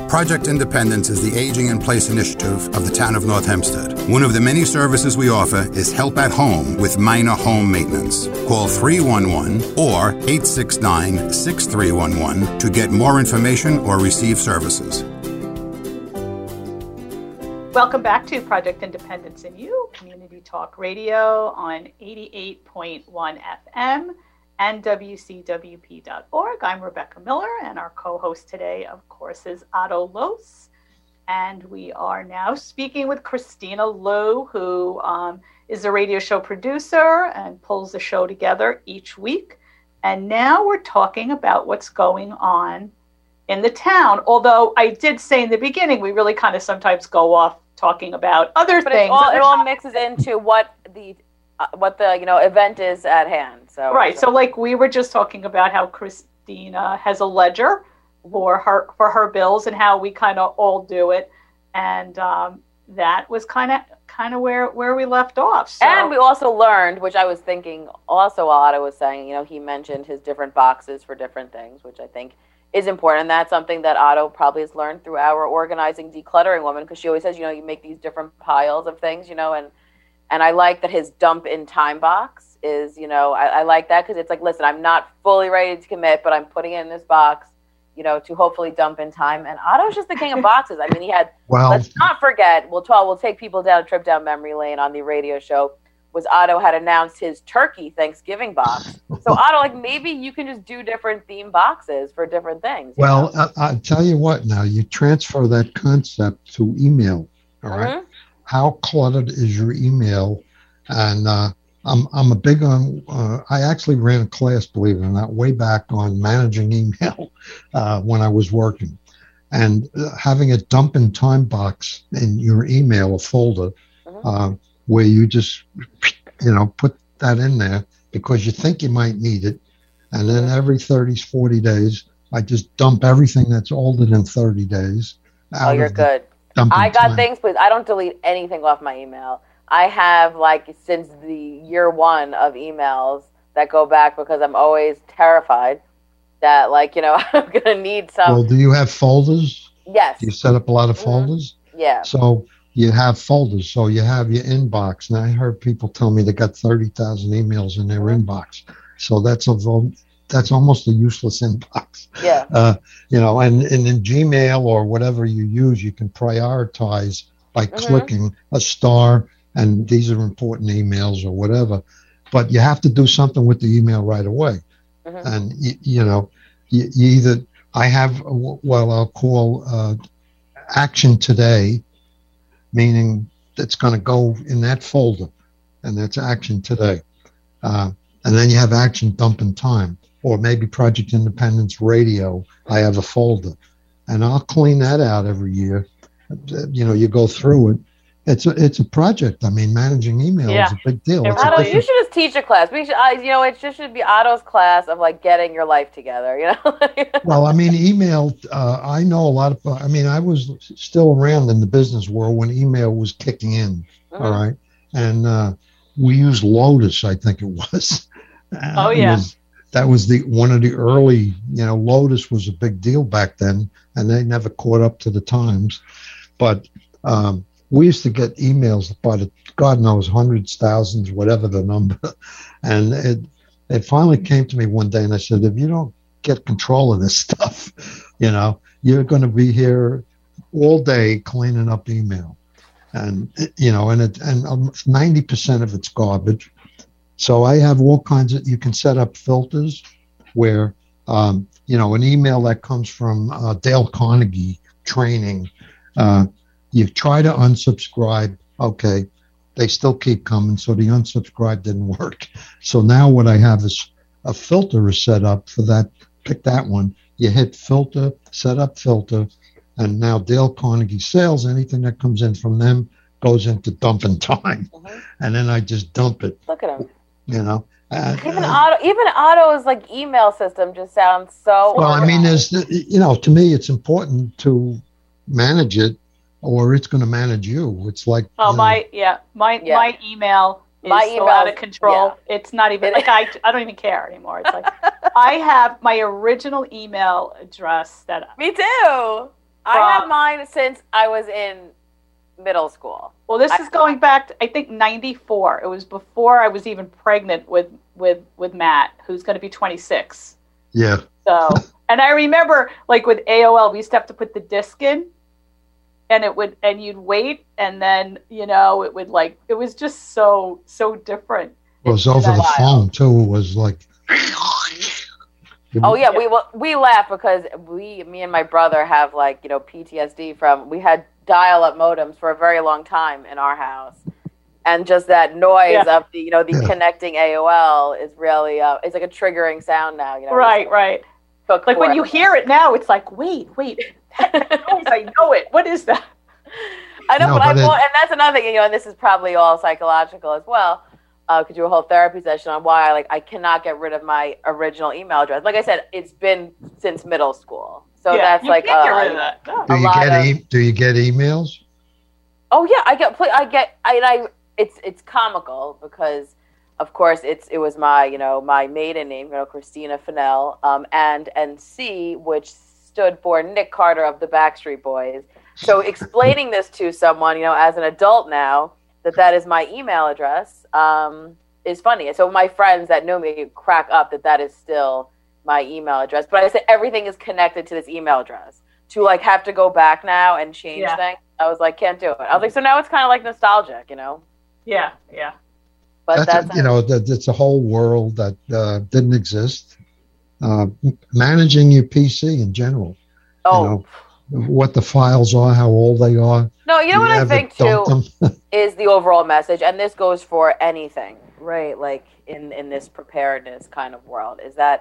Project Independence is the Aging in Place initiative of the town of North Hempstead. One of the many services we offer is help at home with minor home maintenance. Call 311 or 869-6311 to get more information or receive services. Welcome back to Project Independence and You, Community Talk Radio on 88.1 FM and WCWP.org. I'm Rebecca Miller, and our co-host today, of course, is Otto Los. And we are now speaking with Christina Liu, who is a radio show producer and pulls the show together each week. And now we're talking about what's going on in the town. Although I did say in the beginning, we really kind of sometimes go off talking about other things. It all mixes into what the event is at hand. So right. So like we were just talking about how Christina has a ledger for her bills and how we kind of all do it, and that was kind of where we left off. So. And we also learned, which I was thinking also while Otto was saying, he mentioned his different boxes for different things, which I think is important. And that's something that Otto probably has learned through our organizing Decluttering Woman, because she always says, you make these different piles of things, and I like that his dump in time box is, I like that because it's like, listen, I'm not fully ready to commit, but I'm putting it in this box, to hopefully dump in time. And Otto's just the king of boxes. I mean, he had, let's not forget, we'll take people down a trip down memory lane on the radio show, was Otto had announced his turkey Thanksgiving box. So Otto, maybe you can just do different theme boxes for different things. Well, I'll tell you what, now you transfer that concept to email. All right. How cluttered is your email? And I'm a big on, I actually ran a class, believe it or not, way back on managing email when I was working. And having a dump in time box in your email, a folder, where you just, put that in there because you think you might need it. And then every 40 days, I just dump everything that's older than 30 days. Oh, you're good. I got things, please. I don't delete anything off my email. I have, since the year one of emails that go back because I'm always terrified that, I'm going to need some. Well, do you have folders? Yes. Do you set up a lot of folders? Yeah. So you have folders. So you have your inbox. Now, I heard people tell me they got 30,000 emails in their inbox. So that's almost a useless inbox. Yeah. And in Gmail or whatever you use, you can prioritize by clicking a star, and these are important emails or whatever. But you have to do something with the email right away. And, you either, I have what I'll call action today, meaning it's going to go in that folder, and that's action today. And then you have action dump in time. Or maybe Project Independence Radio, I have a folder. And I'll clean that out every year. You go through it. It's a project. I mean, managing email is a big deal. Otto, you should just teach a class. We should, it just should be Otto's class of getting your life together. Well, I mean, email. I know a lot of. I mean, I was still around in the business world when email was kicking in. All right, and we used Lotus. I think it was. Oh yeah. That was one of the early. Lotus was a big deal back then, and they never caught up to the times. But we used to get emails by God knows hundreds, thousands, whatever the number. And it finally came to me one day, and I said, if you don't get control of this stuff, you're going to be here all day cleaning up email. And, and 90% of it's garbage. So I have all kinds of, you can set up filters where, an email that comes from Dale Carnegie training, you try to unsubscribe. Okay, they still keep coming. So the unsubscribe didn't work. So now what I have is a filter is set up for that. Pick that one. You hit filter, set up filter. And now Dale Carnegie sales, anything that comes in from them goes into dump in time. And then I just dump it. Look at him. Even Otto's email system just sounds so. Well, I mean, to me, it's important to manage it, or it's going to manage you. It's like my email is so out of control. Yeah. It's not even I don't even care anymore. It's like I have my original email address that me too. I have mine since I was in middle school. Well, this is going back to, I think, 94. It was before I was even pregnant with Matt, who's going to be 26. Yeah. So, and I remember, like, with AOL, we used to have to put the disc in, and you'd wait, and then, you know, it was just so different. It was over the phone, too. It was like... Oh yeah, we laugh because me and my brother have, like, you know, PTSD from, we had dial-up modems for a very long time in our house, and just that noise of the, you know, the connecting AOL is really it's like a triggering sound now, you know. Right. Like when you hear it now, it's like, wait, that noise, I know it. What is that? I know, and that's another thing, you know, and this is probably all psychological as well. Could do a whole therapy session on why I cannot get rid of my original email address. Like I said, it's been since middle school, so that's you like can't get rid of that. No. Do you get emails? Oh yeah, I get. It's comical because, of course, it was my maiden name, you know, Christina Fennell, and C, which stood for Nick Carter of the Backstreet Boys. So explaining this to someone, you know, as an adult now, that is my email address, is funny. So my friends that know me crack up that is still my email address. But I said everything is connected to this email address. To, like, have to go back now and change things, I was like, can't do it. I was like, so now it's kind of like nostalgic, you know? Yeah. But that's you know, it's a whole world that didn't exist. Managing your PC in general. Oh. You know, what the files are, how old they are. No, you know what I think too is the overall message, and this goes for anything, right? Like in this preparedness kind of world, is that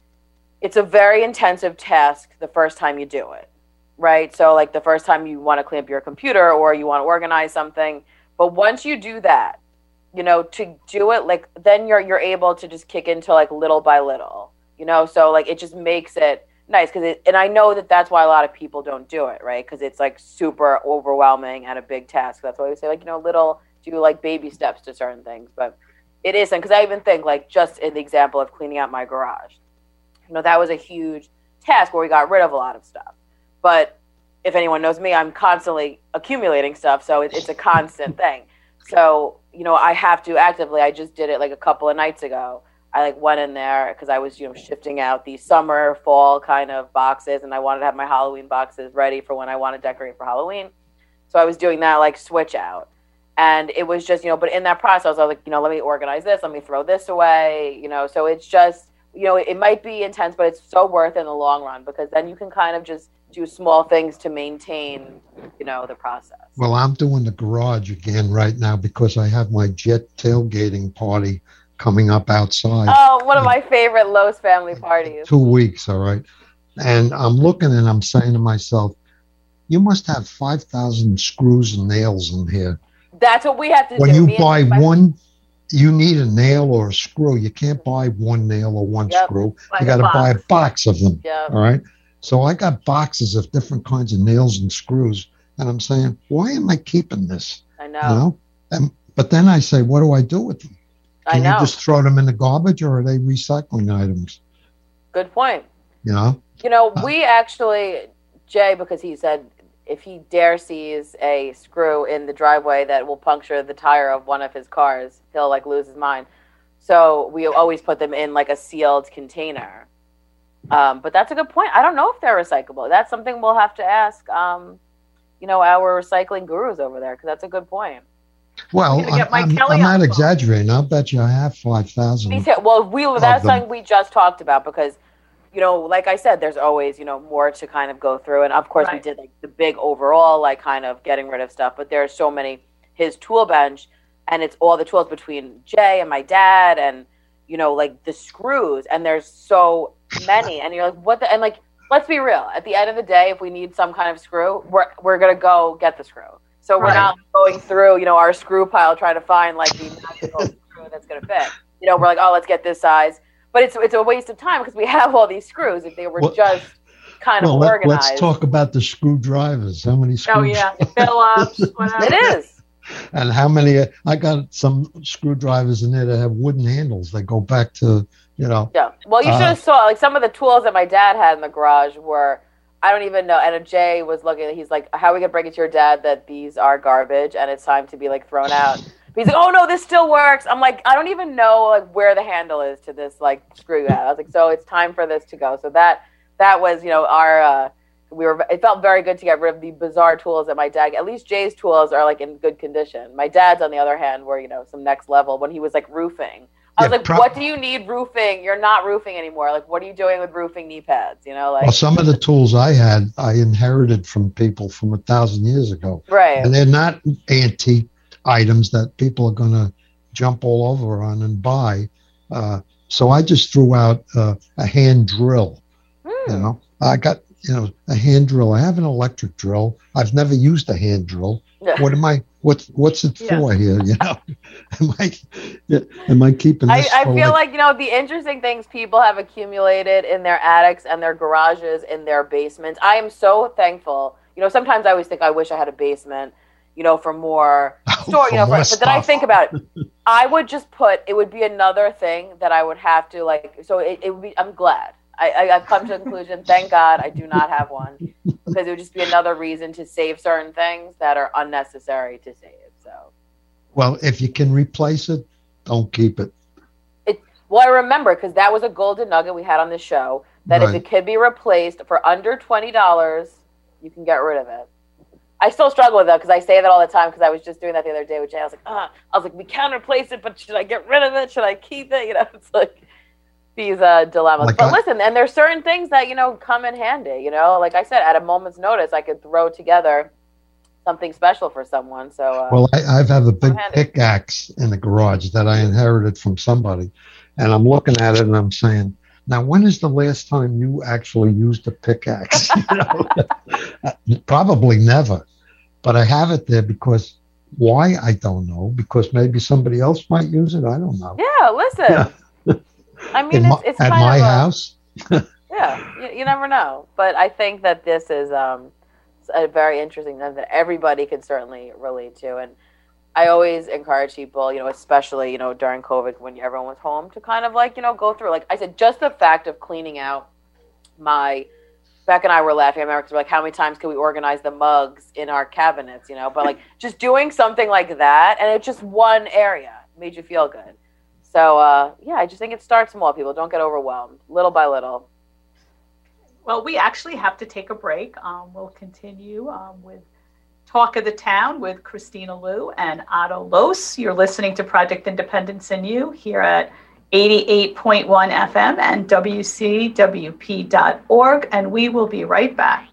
it's a very intensive task the first time you do it, right? So like the first time you want to clean up your computer or you want to organize something, but once you do that, you know, to do it, like then you're able to just kick into like little by little, you know. So like it just makes it nice and I know that's why a lot of people don't do it, right? Because it's like super overwhelming and a big task. That's why we say, like, you know, do like baby steps to certain things, but it isn't. Because I even think, like, just in the example of cleaning out my garage, you know, that was a huge task where we got rid of a lot of stuff. But if anyone knows me, I'm constantly accumulating stuff, so it's a constant thing. So, you know, I have to actively. I just did it like a couple of nights ago. I like went in there because I was, you know, shifting out the summer, fall kind of boxes, and I wanted to have my Halloween boxes ready for when I want to decorate for Halloween. So I was doing that like switch out, and it was just, you know, but in that process, I was like, you know, let me organize this, let me throw this away, you know. So it's just, you know, it might be intense, but it's so worth it in the long run because then you can kind of just do small things to maintain, you know, the process. Well, I'm doing the garage again right now because I have my jet tailgating party coming up outside. Oh, one of my favorite Lowe's family parties. 2 weeks, all right. And I'm looking and I'm saying to myself, you must have 5,000 screws and nails in here. That's what we have to do. When you buy one, you need a nail or a screw. You can't buy one nail or one screw. You got to buy a box of them. All right. So I got boxes of different kinds of nails and screws. And I'm saying, why am I keeping this? I know. You know? But then I say, what do I do with them? Can you just throw them in the garbage, or are they recycling items? Good point. You know? You know, we actually, Jay, because he said if he dare sees a screw in the driveway that will puncture the tire of one of his cars, he'll like lose his mind. So we always put them in like a sealed container. But that's a good point. I don't know if they're recyclable. That's something we'll have to ask, you know, our recycling gurus over there, because that's a good point. Well, I'm not exaggerating. I'll bet you I have 5,000. Well, that's something we just talked about because, you know, like I said, there's always, you know, more to kind of go through. And of course we did like the big overall, like kind of getting rid of stuff, but there's so many, his tool bench, and it's all the tools between Jay and my dad and, you know, like the screws, and there's so many, and you're like, what the, and like, let's be real. At the end of the day, if we need some kind of screw, we're going to go get the screw. So we're not going through, you know, our screw pile trying to find like the magical screw that's going to fit. You know, we're like, oh, let's get this size. But it's a waste of time because we have all these screws if they were just kind of organized. Let's talk about the screwdrivers. How many screws? Oh, yeah. Phillips, whatever. It is. And how many? I got some screwdrivers in there that have wooden handles. They go back to, you know. Yeah. Well, you should have saw, like, some of the tools that my dad had in the garage were, I don't even know. And Jay was looking, he's like, how are we going to break it to your dad that these are garbage and it's time to be like thrown out? But he's like, oh no, this still works. I'm like, I don't even know like where the handle is to this like screw you hat. I was like, so it's time for this to go. So that was, you know, it felt very good to get rid of the bizarre tools that my dad, at least Jay's tools are like in good condition. My dad's on the other hand were, you know, some next level when he was like roofing. I was like, what do you need roofing? You're not roofing anymore. Like, what are you doing with roofing knee pads? You know, like. Well, some of the tools I had, I inherited from people from 1,000 years ago. Right. And they're not antique items that people are going to jump all over on and buy. So I just threw out a hand drill. You know, I got, you know, a hand drill. I have an electric drill. I've never used a hand drill. Yeah. What's it for here? You know, am I keeping this? I feel like, you know, the interesting things people have accumulated in their attics and their garages, in their basements. I am so thankful. You know, sometimes I always think I wish I had a basement, you know, for more store, you know, but then I think about it. I would just it would be another thing that I would have to like, so it would be, I'm glad. I've come to the conclusion, thank God I do not have one, because it would just be another reason to save certain things that are unnecessary to save. So, well, if you can replace it, don't keep it. Well, I remember, because that was a golden nugget we had on the show, that if it could be replaced for under $20, you can get rid of it. I still struggle with that because I say that all the time, because I was just doing that the other day with Jay. I was like, we can replace it, but should I get rid of it? Should I keep it? You know, it's like these dilemmas. Like, but listen, and there's certain things that, you know, come in handy, you know, like I said, at a moment's notice, I could throw together something special for someone. So, well, I have a big pickaxe in the garage that I inherited from somebody, and I'm looking at it and I'm saying, now, when is the last time you actually used a pickaxe? You know? Probably never, but I have it there because why? I don't know, because maybe somebody else might use it. I don't know. Yeah, listen. Yeah. I mean, it's at kind my of house. Yeah, you never know. But I think that this is a very interesting thing that everybody can certainly relate to. And I always encourage people, you know, especially, you know, during COVID when everyone was home, to kind of like, you know, go through. Like I said, just the fact of cleaning out Beck and I were laughing. I remember, 'cause we're like, how many times can we organize the mugs in our cabinets, you know? But like just doing something like that, and it's just one area made you feel good. So, yeah, I just think it starts small. People don't get overwhelmed, little by little. Well, we actually have to take a break. We'll continue with Talk of the Town with Christina Liu and Otto Los. You're listening to Project Independence in You here at 88.1 FM and WCWP.org, and we will be right back.